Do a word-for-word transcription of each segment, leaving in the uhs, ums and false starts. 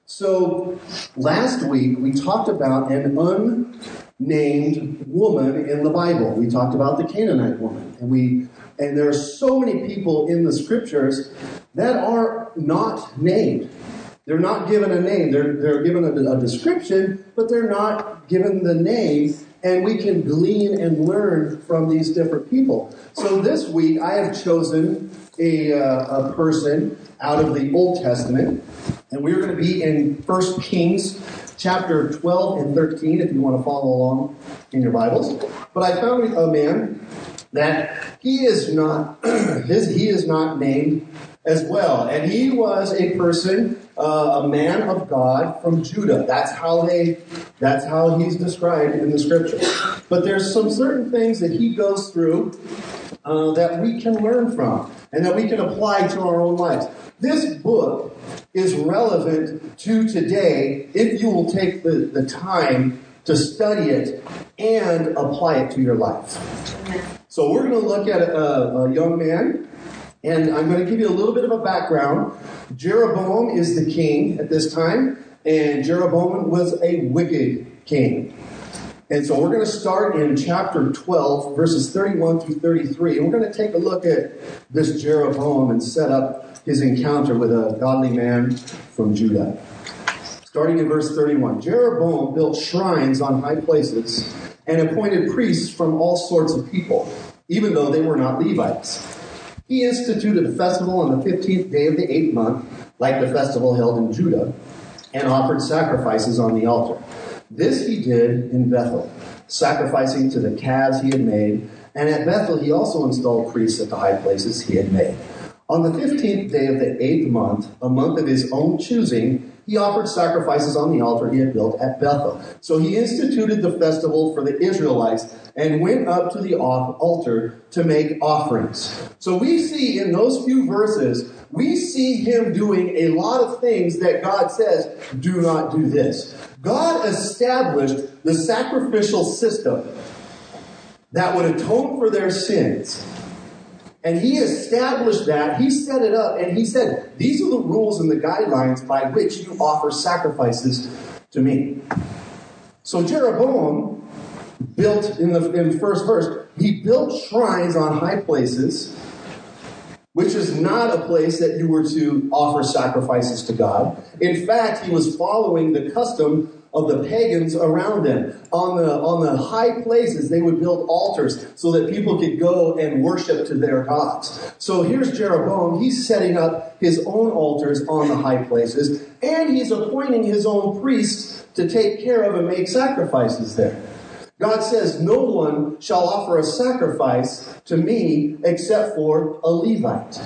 So last week we talked about an unnamed woman in the Bible. We talked about the Canaanite woman. And we and there are so many people in the scriptures that are not named. They're not given a name. They're, they're given a, a description, but they're not given the name. And we can glean and learn from these different people. So this week I have chosen a, uh, a person out of the Old Testament. And we're going to be in First Kings chapter twelve and thirteen, if you want to follow along in your Bibles. But I found a man that he is not his he is not named as well. And he was a person, uh, a man of God from Judah. That's how they that's how he's described in the scripture. But there's some certain things that he goes through uh, that we can learn from and that we can apply to our own lives. This book is relevant to today if you will take the, the time to study it and apply it to your life. So we're going to look at a, a young man, and I'm going to give you a little bit of a background. Jeroboam is the king at this time, and Jeroboam was a wicked king. And so we're going to start in chapter twelve, verses thirty-one through thirty-three, and we're going to take a look at this Jeroboam and set up his encounter with a godly man from Judah. Starting in verse thirty-one, Jeroboam built shrines on high places and appointed priests from all sorts of people, even though they were not Levites. He instituted a festival on the fifteenth day of the eighth month, like the festival held in Judah, and offered sacrifices on the altar. This he did in Bethel, sacrificing to the calves he had made, and at Bethel he also installed priests at the high places he had made. On the fifteenth day of the eighth month, a month of his own choosing, he offered sacrifices on the altar he had built at Bethel. So he instituted the festival for the Israelites and went up to the altar to make offerings. So we see in those few verses, we see him doing a lot of things that God says, do not do this. God established the sacrificial system that would atone for their sins. And he established that, he set it up, and he said, these are the rules and the guidelines by which you offer sacrifices to me. So Jeroboam built, in the, in the first verse, he built shrines on high places, which is not a place that you were to offer sacrifices to God. In fact, he was following the custom of the pagans around them. On the, on the high places, they would build altars so that people could go and worship to their gods. So here's Jeroboam. He's setting up his own altars on the high places, and he's appointing his own priests to take care of and make sacrifices there. God says, no one shall offer a sacrifice to me except for a Levite.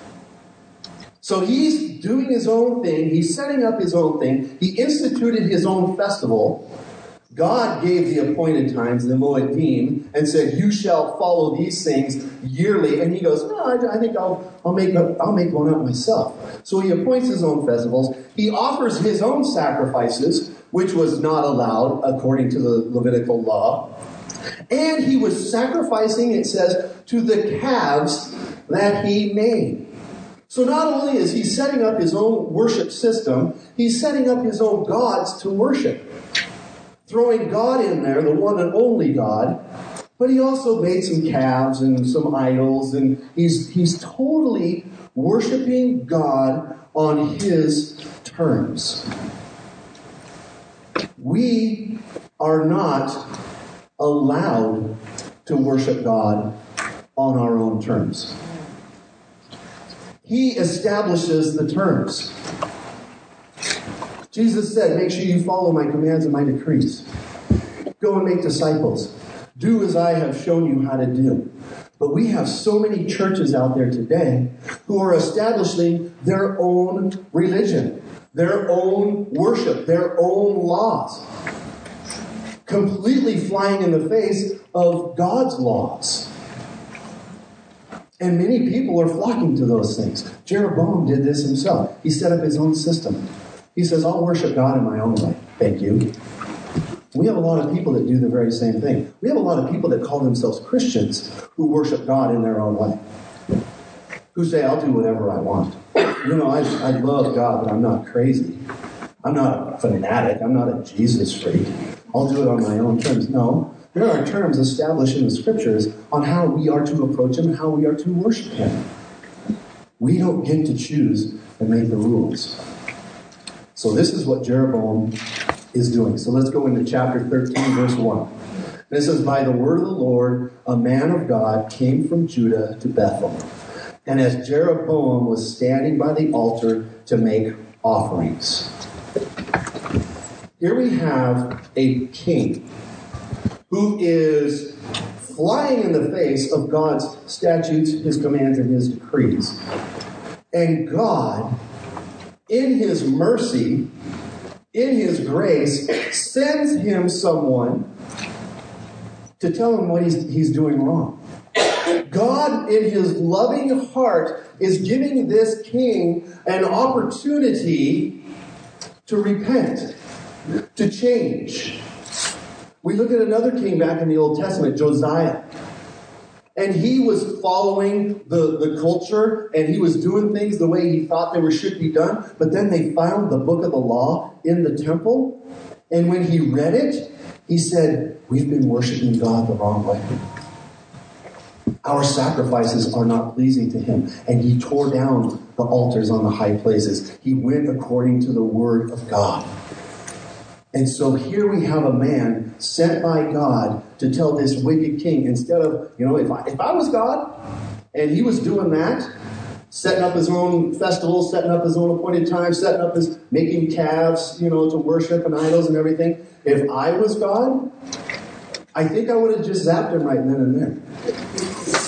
So he's doing his own thing. He's setting up his own thing. He instituted his own festival. God gave the appointed times, the Moedim, and said, you shall follow these things yearly. And he goes, no, I, I think I'll, I'll, make, I'll make one up myself. So he appoints his own festivals. He offers his own sacrifices, which was not allowed according to the Levitical law. And he was sacrificing, it says, to the calves that he made. So not only is he setting up his own worship system, he's setting up his own gods to worship. Throwing God in there, the one and only God. But he also made some calves and some idols, and he's, he's totally worshiping God on his terms. We are not allowed to worship God on our own terms. He establishes the terms. Jesus said, make sure you follow my commands and my decrees. Go and make disciples. Do as I have shown you how to do. But we have so many churches out there today who are establishing their own religion, their own worship, their own laws, completely flying in the face of God's laws. And many people are flocking to those things. Jeroboam did this himself. He set up his own system. He says, I'll worship God in my own way. Thank you. We have a lot of people that do the very same thing. We have a lot of people that call themselves Christians who worship God in their own way. Who say, I'll do whatever I want. You know, I, I love God, but I'm not crazy. I'm not a fanatic. I'm not a Jesus freak. I'll do it on my own terms. No. There are terms established in the Scriptures on how we are to approach Him and how we are to worship Him. We don't get to choose and make the rules. So this is what Jeroboam is doing. So let's go into chapter thirteen, verse one. This says, by the word of the Lord, a man of God came from Judah to Bethel. And as Jeroboam was standing by the altar to make offerings. Here we have a king who is flying in the face of God's statutes, His commands, and His decrees. And God, in His mercy, in His grace, sends him someone to tell him what he's, he's doing wrong. God, in His loving heart, is giving this king an opportunity to repent, to change. We look at another king back in the Old Testament, Josiah. And he was following the, the culture, and he was doing things the way he thought they were should be done. But then they found the book of the law in the temple. And when he read it, he said, we've been worshiping God the wrong way. Our sacrifices are not pleasing to Him. And he tore down the altars on the high places. He went according to the word of God. And so here we have a man sent by God to tell this wicked king, instead of, you know, if I, if I was God and he was doing that, setting up his own festivals, setting up his own appointed time, setting up his, making calves, you know, to worship and idols and everything. If I was God, I think I would have just zapped him right then and there.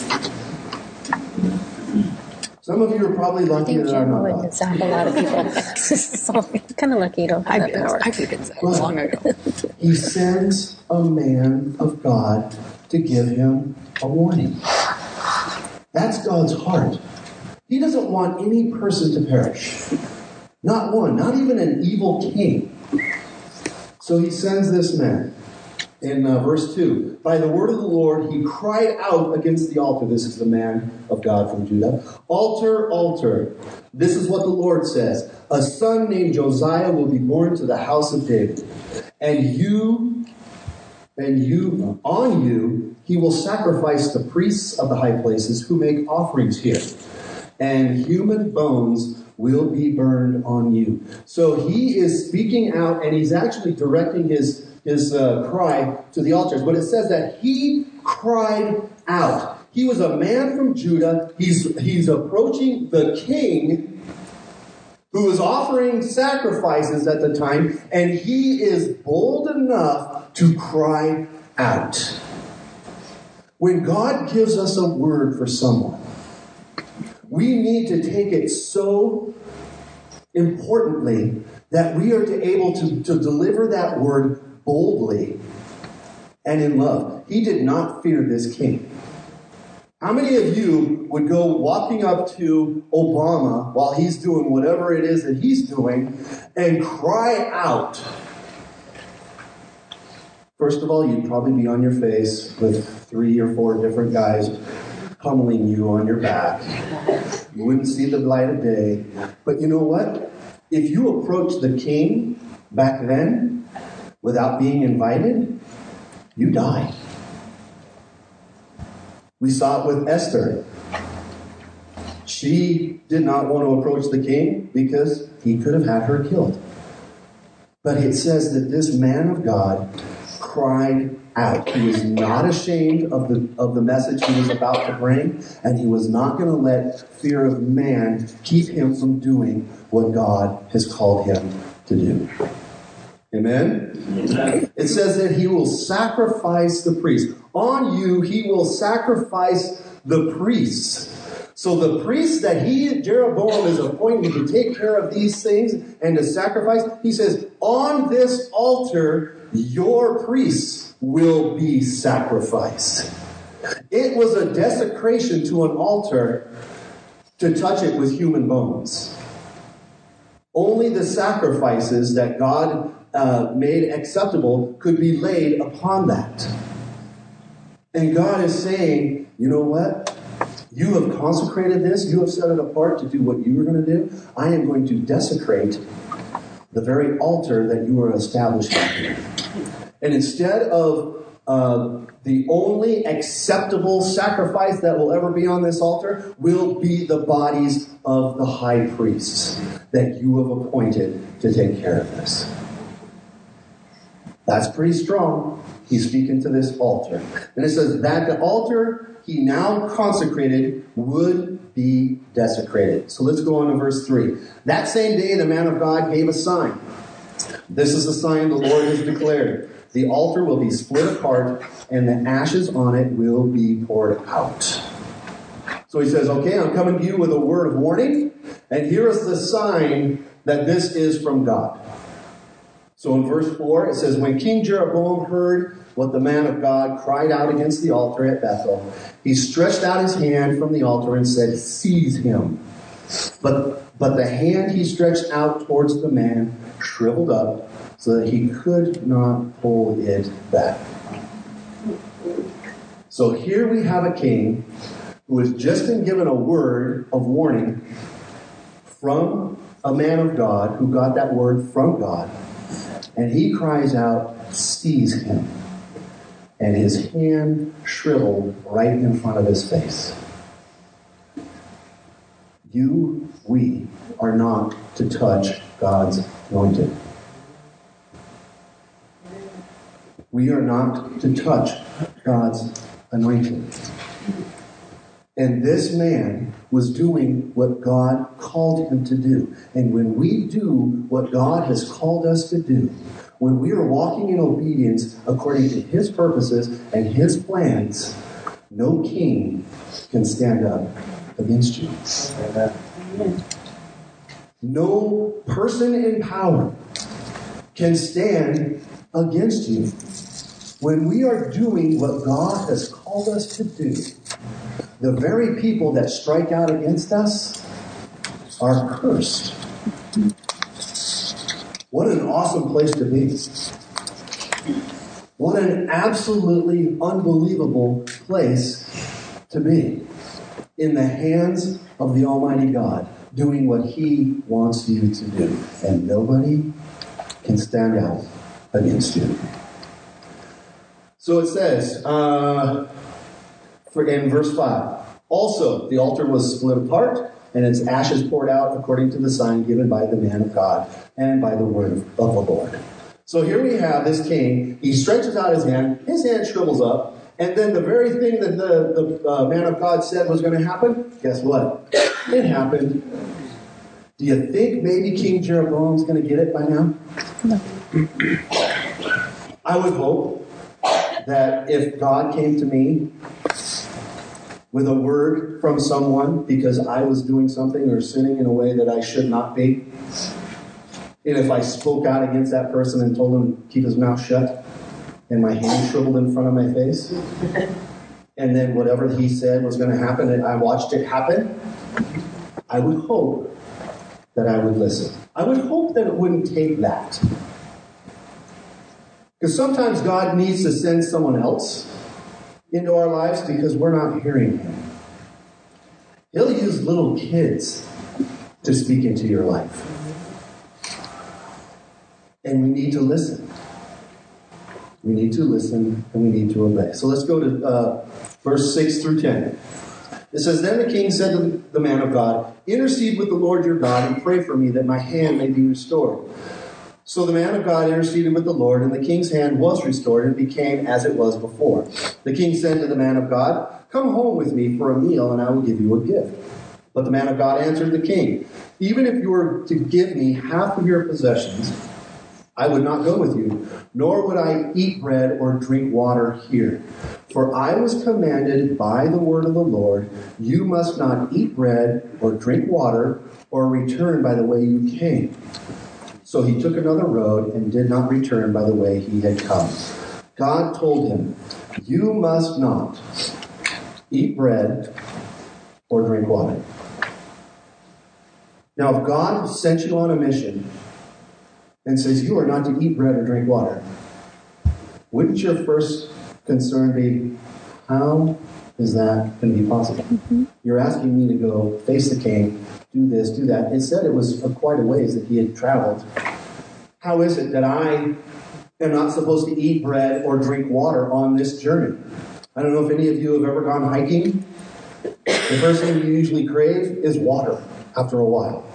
Some of you are probably lucky that I'm not God. I think Jim would zap a lot of people. So kind of lucky you don't have I've that power. I've been zapped long ago. He sends a man of God to give him a warning. That's God's heart. He doesn't want any person to perish. Not one, not even an evil king. So he sends this man. In uh, verse two, by the word of the Lord, he cried out against the altar. This is the man of God from Judah. Altar, altar. This is what the Lord says. A son named Josiah will be born to the house of David. And you, and you, on you, he will sacrifice the priests of the high places who make offerings here. And human bones will be burned on you. So he is speaking out, and he's actually directing his his uh, cry to the altars. But it says that he cried out. He was a man from Judah. He's, he's approaching the king who was offering sacrifices at the time, and he is bold enough to cry out. When God gives us a word for someone, we need to take it so importantly that we are to able to, to deliver that word boldly and in love. He did not fear this king. How many of you would go walking up to Obama while he's doing whatever it is that he's doing and cry out? First of all, you'd probably be on your face with three or four different guys pummeling you on your back. You wouldn't see the light of day. But you know what? If you approach the king back then without being invited, you die. We saw it with Esther. She did not want to approach the king because he could have had her killed. But it says that this man of God cried out. He was not ashamed of the of the message he was about to bring, and he was not going to let fear of man keep him from doing what God has called him to do. Amen? Amen. It says that he will sacrifice the priests. On you, he will sacrifice the priests. So the priests that he, Jeroboam, is appointing to take care of these things and to sacrifice, he says, on this altar, your priests will be sacrificed. It was a desecration to an altar to touch it with human bones. Only the sacrifices that God uh, made acceptable could be laid upon that. And God is saying, you know what? You have consecrated this. You have set it apart to do what you were going to do. I am going to desecrate the very altar that you are establishing here. And instead of uh, the only acceptable sacrifice that will ever be on this altar will be the bodies of the high priests that you have appointed to take care of this. That's pretty strong. He's speaking to this altar. And it says that the altar he now consecrated would be desecrated. So let's go on to verse three. That same day the man of God gave a sign. This is the sign the Lord has declared. The altar will be split apart and the ashes on it will be poured out. So he says, okay, I'm coming to you with a word of warning. And here is the sign that this is from God. So in verse four, it says, when King Jeroboam heard what the man of God cried out against the altar at Bethel, he stretched out his hand from the altar and said, seize him. But, but the hand he stretched out towards the man shriveled up so that he could not pull it back. So here we have a king who has just been given a word of warning from a man of God who got that word from God. And he cries out, seize him. And his hand shriveled right in front of his face. You, we, are not to touch God's anointed. We are not to touch God's anointed. And this man was doing what God called him to do. And when we do what God has called us to do, when we are walking in obedience according to his purposes and his plans, no king can stand up against you. No person in power can stand against you. When we are doing what God has called us to do, the very people that strike out against us are cursed. What an awesome place to be. What an absolutely unbelievable place to be. In the hands of the Almighty God, doing what he wants you to do. And nobody can stand out against you. So it says, uh, for in verse five, also the altar was split apart, and its ashes poured out according to the sign given by the man of God and by the word of, of the Lord. So here we have this king. He stretches out his hand. His hand shrivels up. And then the very thing that the, the uh, man of God said was going to happen, guess what? It happened. Do you think maybe King Jeroboam's going to get it by now? No. I would hope that if God came to me with a word from someone because I was doing something or sinning in a way that I should not be, and if I spoke out against that person and told him to keep his mouth shut, and my hand shriveled in front of my face, and then whatever he said was going to happen, and I watched it happen, I would hope that I would listen. I would hope that it wouldn't take that. Because sometimes God needs to send someone else into our lives because we're not hearing him. He'll use little kids to speak into your life. And we need to listen. We need to listen and we need to obey. So let's go to uh, verse six through ten. It says, then the king said to the man of God, intercede with the Lord your God and pray for me that my hand may be restored. So the man of God interceded with the Lord, and the king's hand was restored and became as it was before. The king said to the man of God, come home with me for a meal, and I will give you a gift. But the man of God answered the king, even if you were to give me half of your possessions, I would not go with you, nor would I eat bread or drink water here. For I was commanded by the word of the Lord, you must not eat bread or drink water or return by the way you came. So he took another road and did not return by the way he had come. God told him, you must not eat bread or drink water. Now, if God sent you on a mission and says you are not to eat bread or drink water, wouldn't your first concern be, how is that going to be possible? Mm-hmm. You're asking me to go face the king, do this, do that. It said it was quite a ways that he had traveled How is it that I am not supposed to eat bread or drink water on this journey? I don't know if any of you have ever gone hiking. The first thing you usually crave is water after a while.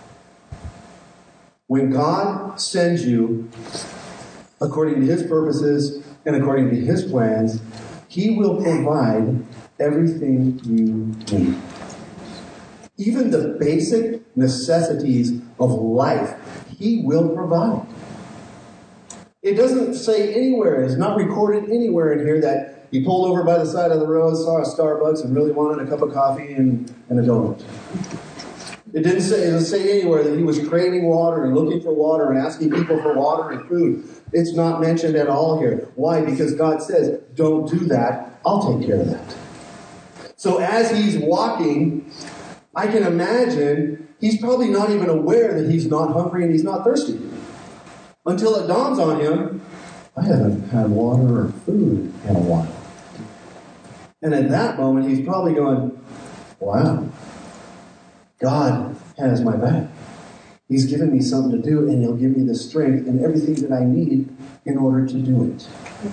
When God sends you according to His purposes and according to His plans, He will provide everything you need. Even the basic necessities of life, He will provide. It doesn't say anywhere, it's not recorded anywhere in here that He pulled over by the side of the road, saw a Starbucks, and really wanted a cup of coffee and, and a donut. It didn't say, it doesn't say anywhere that He was craving water and looking for water and asking people for water and food. It's not mentioned at all here. Why? Because God says, don't do that. I'll take care of that. So as He's walking, I can imagine He's probably not even aware that He's not hungry and He's not thirsty. Until it dawns on Him, I haven't had water or food in a while. And at that moment, He's probably going, wow, God has my back. He's given me something to do, and He'll give me the strength and everything that I need in order to do it.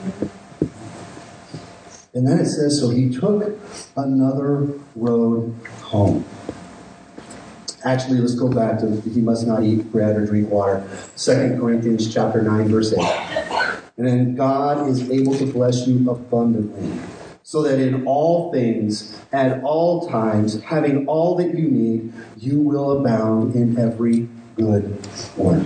And then it says, so He took another road home. Actually, let's go back to He must not eat bread or drink water. Second Corinthians chapter nine, verse eight. And then God is able to bless you abundantly, so that in all things, at all times, having all that you need, you will abound in every good work.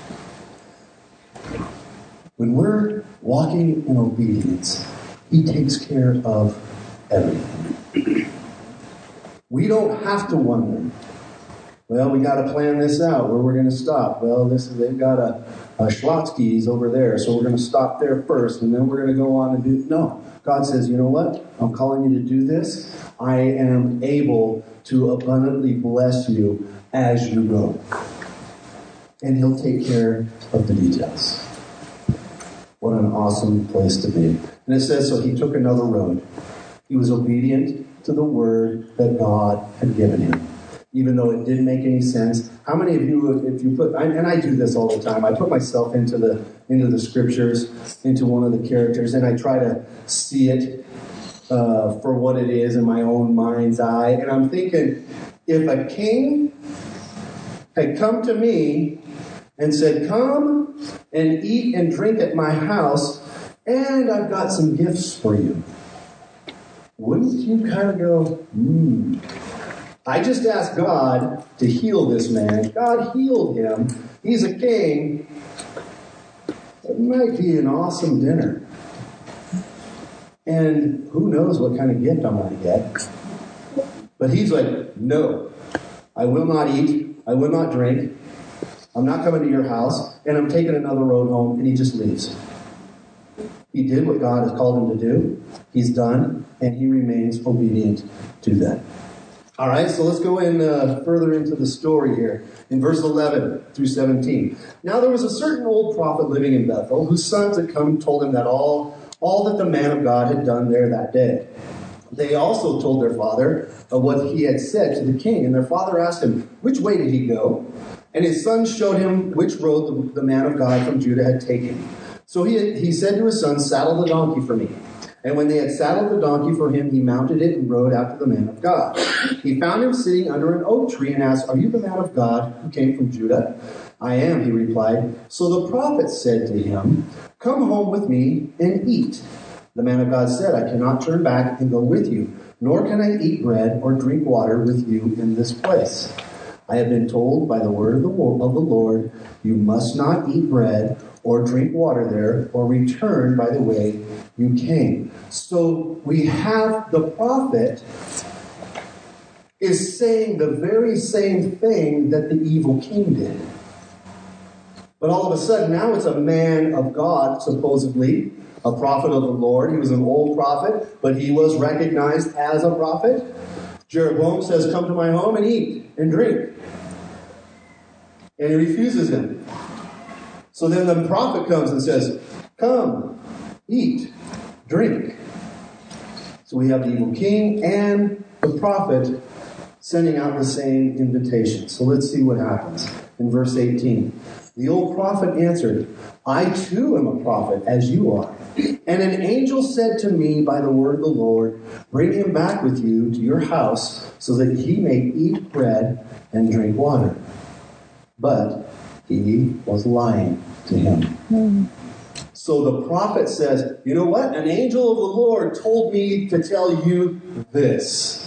When we're walking in obedience, He takes care of everything. We don't have to wonder, well, we got to plan this out, where we're going to stop. Well, this is, they've got a, a Schlotzsky's over there, so we're going to stop there first, and then we're going to go on and do... No. God says, you know what? I'm calling you to do this. I am able to abundantly bless you as you go. And He'll take care of the details. What an awesome place to be. And it says, so He took another road. He was obedient to the word that God had given him, even though it didn't make any sense. How many of you, if you put, and I do this all the time, I put myself into the into the scriptures, into one of the characters, and I try to see it uh, for what it is in my own mind's eye. And I'm thinking, if a king had come to me and said, come and eat and drink at my house, and I've got some gifts for you, wouldn't you kind of go, hmm. I just asked God to heal this man. God healed him. He's a king. It might be an awesome dinner. And who knows what kind of gift I'm going to get. But he's like, no, I will not eat. I will not drink. I'm not coming to your house. And I'm taking another road home. And he just leaves. He did what God has called him to do. He's done. And he remains obedient to that. All right, so let's go in uh, further into the story here. In verse eleven through seventeen. Now there was a certain old prophet living in Bethel, whose sons had come and told him that all, all that the man of God had done there that day. They also told their father of what he had said to the king. And their father asked him, which way did he go? And his sons showed him which road the, the man of God from Judah had taken. So he, he said to his sons, saddle the donkey for me. And when they had saddled the donkey for him, he mounted it and rode after the man of God. He found him sitting under an oak tree and asked, are you the man of God who came from Judah? I am, he replied. So the prophet said to him, come home with me and eat. The man of God said, I cannot turn back and go with you, nor can I eat bread or drink water with you in this place. I have been told by the word of the Lord, you must not eat bread or drink water there, or return by the way you came. So we have the prophet is saying the very same thing that the evil king did. But all of a sudden, now it's a man of God, supposedly, a prophet of the Lord. He was an old prophet, but he was recognized as a prophet. Jeroboam says, come to my home and eat and drink. And he refuses him. So then the prophet comes and says, come, eat, drink. So we have the evil king and the prophet sending out the same invitation. So let's see what happens. In verse eighteen, The old prophet answered, I too am a prophet, as you are. And an angel said to me by the word of the Lord, bring him back with you to your house, so that he may eat bread and drink water. But he was lying to him. Mm. So the prophet says, you know what? An angel of the Lord told me to tell you this.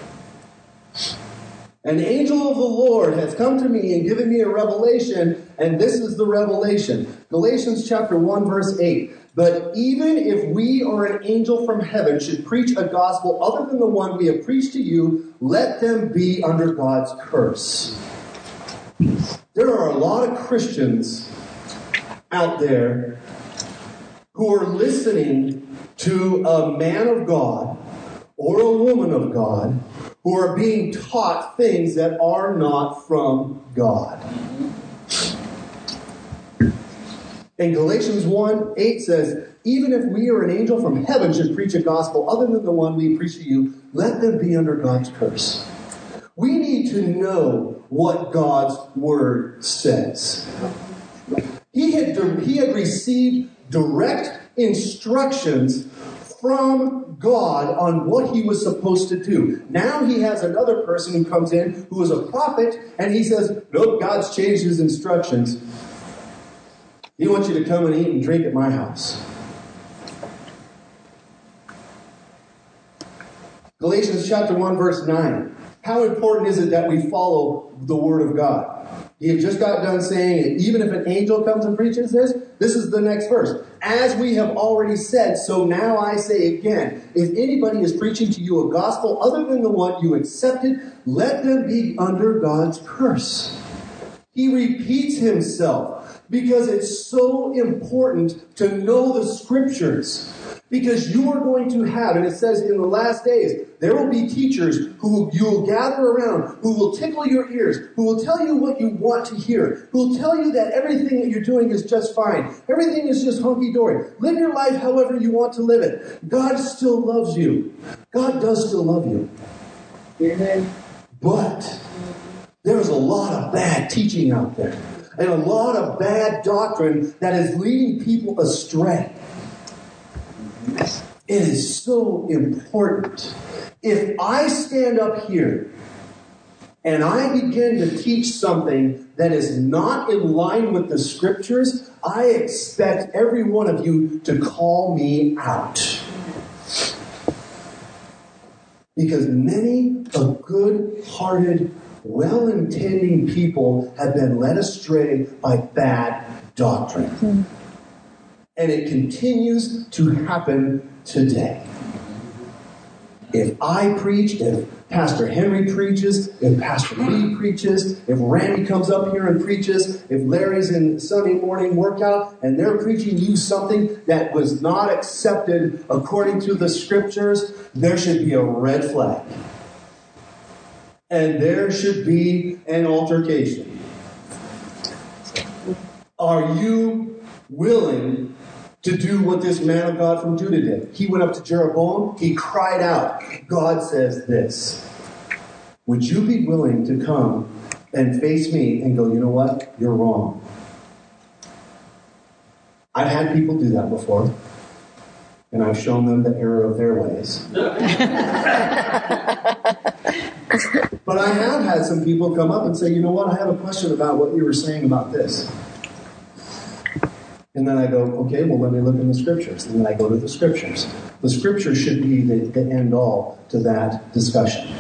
An angel of the Lord has come to me and given me a revelation, and this is the revelation. Galatians chapter one, verse eight. But even if we or an angel from heaven should preach a gospel other than the one we have preached to you, let them be under God's curse. There are a lot of Christians out there who are listening to a man of God or a woman of God who are being taught things that are not from God. And Galatians one eight says, even if we or an angel from heaven should preach a gospel other than the one we preach to you, let them be under God's curse. We need to know what God's word says. He had, he had received direct instructions from God on what he was supposed to do. Now he has another person who comes in who is a prophet, and he says, nope, God's changed his instructions. He wants you to come and eat and drink at my house. Galatians chapter one, verse nine. How important is it that we follow the word of God? He had just got done saying, even if an angel comes and preaches this, this is the next verse. As we have already said, so now I say again, if anybody is preaching to you a gospel other than the one you accepted, let them be under God's curse. He repeats himself because it's so important to know the scriptures. Because you are going to have, and it says in the last days, there will be teachers who you will gather around, who will tickle your ears, who will tell you what you want to hear, who will tell you that everything that you're doing is just fine. Everything is just hunky-dory. Live your life however you want to live it. God still loves you. God does still love you. Amen. But there's a lot of bad teaching out there, and a lot of bad doctrine that is leading people astray. It is so important. If I stand up here and I begin to teach something that is not in line with the scriptures, I expect every one of you to call me out. Because many of good-hearted, well-intending people have been led astray by bad doctrine. Mm. And it continues to happen today. If I preach, if Pastor Henry preaches, if Pastor Lee preaches, if Randy comes up here and preaches, if Larry's in Sunday morning workout and they're preaching you something that was not accepted according to the scriptures, there should be a red flag. And there should be an altercation. Are you willing to do what this man of God from Judah did? He went up to Jeroboam. He cried out, God says this. Would you be willing to come and face me and go, you know what? You're wrong. I've had people do that before. And I've shown them the error of their ways. But I have had some people come up and say, you know what? I have a question about what you were saying about this. And then I go, okay, well, let me look in the scriptures. And then I go to the scriptures. The scriptures should be the, the end all to that discussion.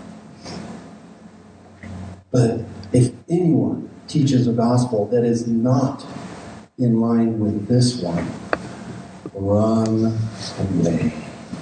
But if anyone teaches a gospel that is not in line with this one, run away.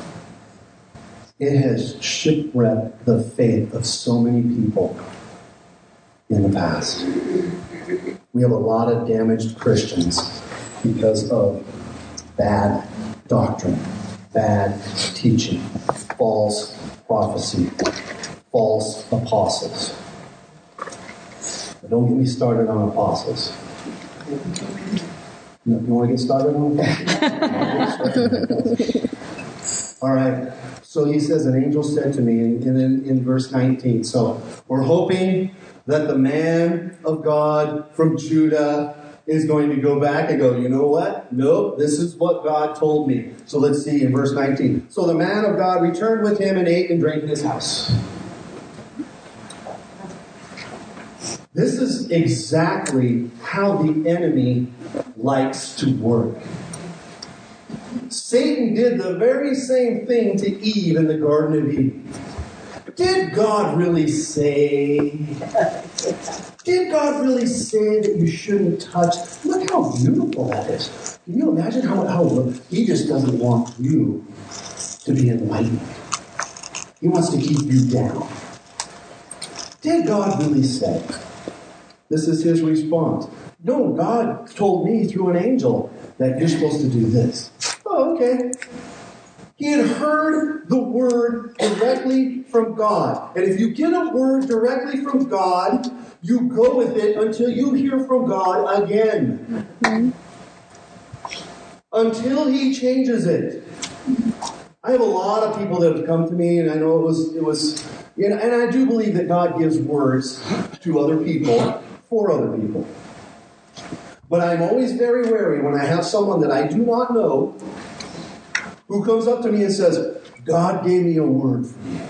It has shipwrecked the faith of so many people in the past. We have a lot of damaged Christians because of bad doctrine, bad teaching, false prophecy, false apostles. But don't get me started on apostles. You want to get started on apostles? All right. So he says, an angel said to me, and in, in verse nineteen. So we're hoping that the man of God from Judah is going to go back and go, you know what? Nope, this is what God told me. So let's see in verse nineteen. So the man of God returned with him and ate and drank in his house. This is exactly how the enemy likes to work. Satan did the very same thing to Eve in the Garden of Eden. Did God really say? Did God really say that you shouldn't touch? Look how beautiful that is. Can you imagine how, how he just doesn't want you to be enlightened. He wants to keep you down. Did God really say? This is his response. No, God told me through an angel that you're supposed to do this. Oh, okay. He had heard the word directly from God. And if you get a word directly from God, you go with it until you hear from God again. Mm-hmm. Until he changes it. I have a lot of people that have come to me, and I know it was, it was, you know, and I do believe that God gives words to other people for other people. But I'm always very wary when I have someone that I do not know who comes up to me and says, God gave me a word for you.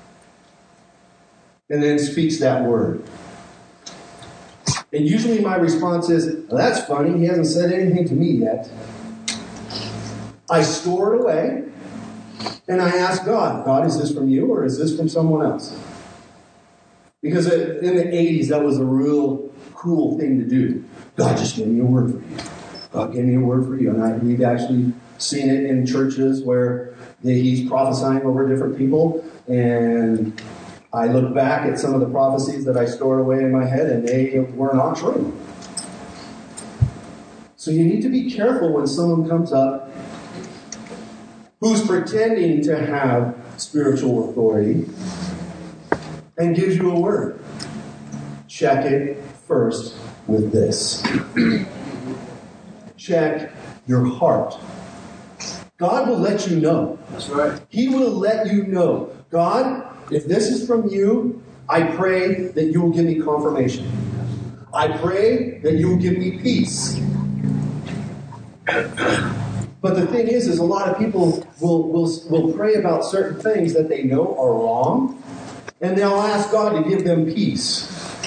And then speaks that word. And usually my response is, well, that's funny. He hasn't said anything to me yet. I store it away. And I ask God, God, is this from you or is this from someone else? Because in the eighties, that was a real cool thing to do. God just gave me a word for you. God gave me a word for you. And I, we've actually seen it in churches where they, he's prophesying over different people. And I look back at some of the prophecies that I stored away in my head, and they were not true. So you need to be careful when someone comes up who's pretending to have spiritual authority and gives you a word. Check it first with this. Check your heart. God will let you know. That's right. He will let you know. God, if this is from you, I pray that you will give me confirmation. I pray that you will give me peace. But the thing is, is a lot of people will, will, will pray about certain things that they know are wrong, and they'll ask God to give them peace.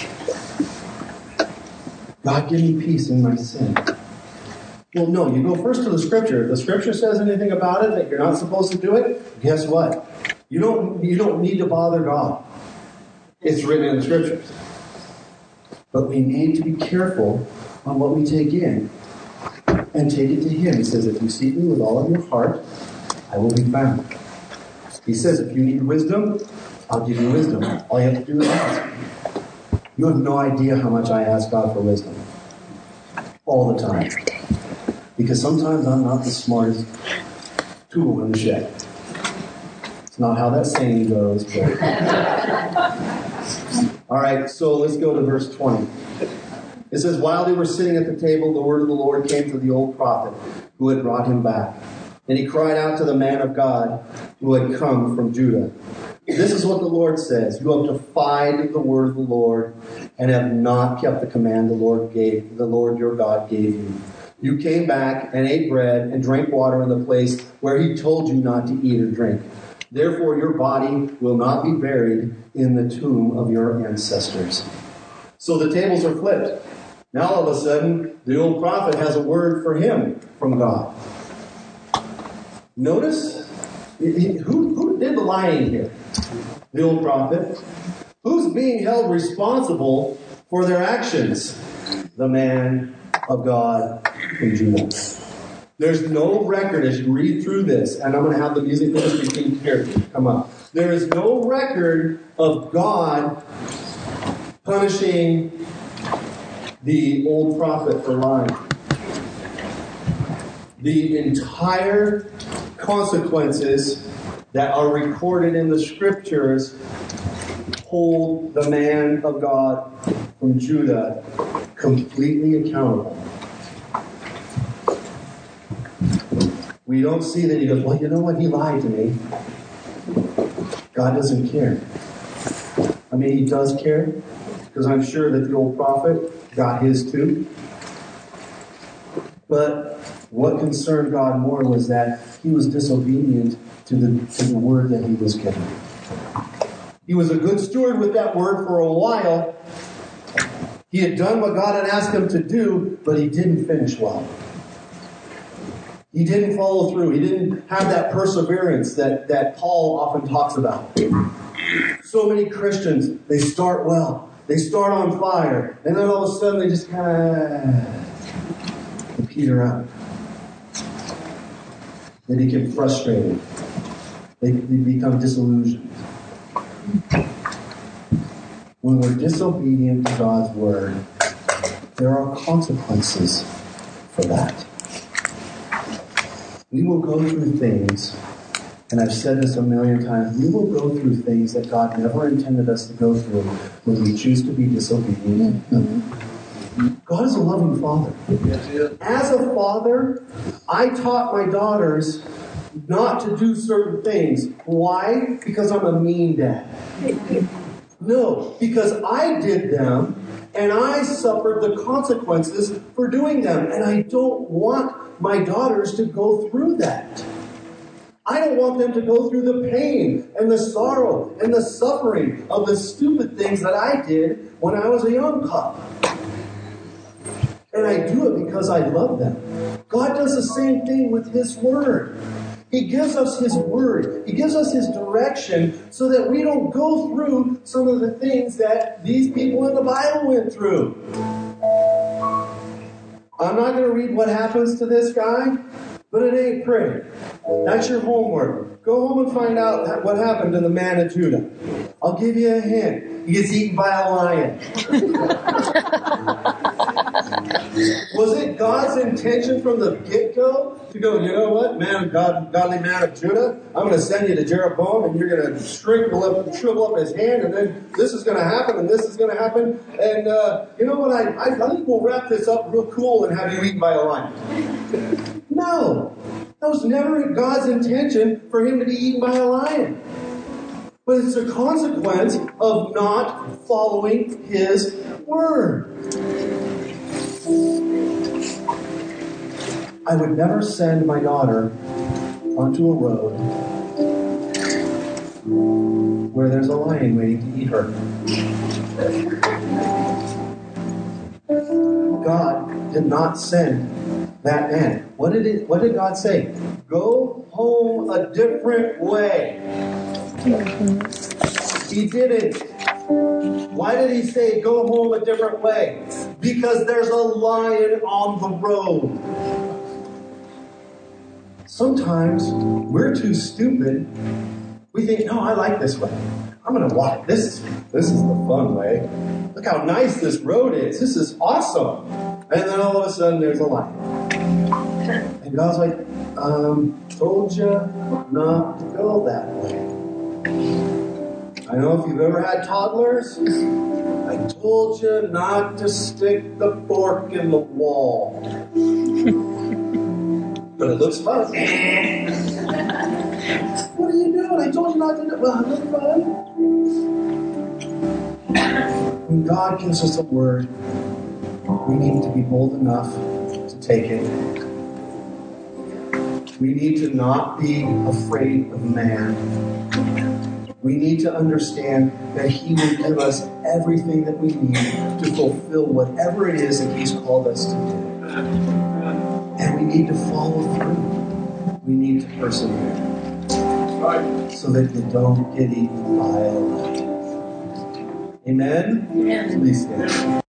God, give me peace in my sin. Well, no, you go first to the Scripture. If the Scripture says anything about it, that you're not supposed to do it, guess what? You don't, you don't need to bother God. It's written in the Scriptures. But we need to be careful on what we take in and take it to Him. He says, if you seek me with all of your heart, I will be found. He says, if you need wisdom, I'll give you wisdom. All you have to do is ask. You have no idea how much I ask God for wisdom. All the time. Every day. Because sometimes I'm not the smartest tool in the shed. It's not how that saying goes. But... All right, so let's go to verse twenty. It says, while they were sitting at the table, the word of the Lord came to the old prophet who had brought him back. And he cried out to the man of God who had come from Judah. This is what the Lord says. You have defied the word of the Lord and have not kept the command the Lord gave, the Lord your God gave you. You came back and ate bread and drank water in the place where he told you not to eat or drink. Therefore, your body will not be buried in the tomb of your ancestors. So the tables are flipped. Now all of a sudden, the old prophet has a word for him from God. Notice, who, who did the lying here? The old prophet. Who's being held responsible for their actions? The man of God from Judah. There's no record as you read through this, and I'm going to have the music ministry team here come up. There is no record of God punishing the old prophet for lying. The entire consequences that are recorded in the Scriptures hold the man of God from Judah completely accountable. We don't see that he goes, well, you know what? He lied to me. God doesn't care. I mean, he does care, because I'm sure that the old prophet got his too. But what concerned God more was that he was disobedient to the, to the word that he was given. He was a good steward with that word for a while. He had done what God had asked him to do, but he didn't finish well. He didn't follow through. He didn't have that perseverance that, that Paul often talks about. So many Christians, they start well. They start on fire. And then all of a sudden they just kind of peter out. They become frustrated. They, they become disillusioned. When we're disobedient to God's word, there are consequences for that. We will go through things, and I've said this a million times, we will go through things that God never intended us to go through when we choose to be disobedient to Him. God is a loving Father. As a father, I taught my daughters not to do certain things. Why? Because I'm a mean dad. No, because I did them, and I suffered the consequences for doing them. And I don't want my daughters to go through that. I don't want them to go through the pain and the sorrow and the suffering of the stupid things that I did when I was a young pup. And I do it because I love them. God does the same thing with His Word. He gives us His Word. He gives us His direction so that we don't go through some of the things that these people in the Bible went through. I'm not going to read what happens to this guy, but it ain't pretty. That's your homework. Go home and find out what happened to the man of Judah. I'll give you a hint. He gets eaten by a lion. Was it God's intention from the get-go to go, you know what, man, God, godly man of Judah, I'm going to send you to Jeroboam, and you're going to shrivel up, shrivel up his hand, and then this is going to happen, and this is going to happen, and uh, you know what, I, I, I think we'll wrap this up real cool and have you eaten by a lion. No, that was never God's intention for him to be eaten by a lion. But it's a consequence of not following His Word. I would never send my daughter onto a road where there's a lion waiting to eat her. God did not send that man. What did it, what did God say? Go home a different way. He didn't. Why did He say go home a different way? Because there's a lion on the road. Sometimes we're too stupid. We think, no, I like this way. I'm going to walk. This, this is the fun way. Look how nice this road is. This is awesome. And then all of a sudden there's a lion. And God's like, um, told you not to go that way. I know if you've ever had toddlers, I told you not to stick the fork in the wall. But it looks fun. What are you doing? I told you not to do it. Well, it looks fun. When God gives us a word, we need to be bold enough to take it. We need to not be afraid of man. We need to understand that He will give us everything that we need to fulfill whatever it is that He's called us to do. And we need to follow through. We need to persevere. So that you don't get eaten by a lion. Amen? Amen. Please stand.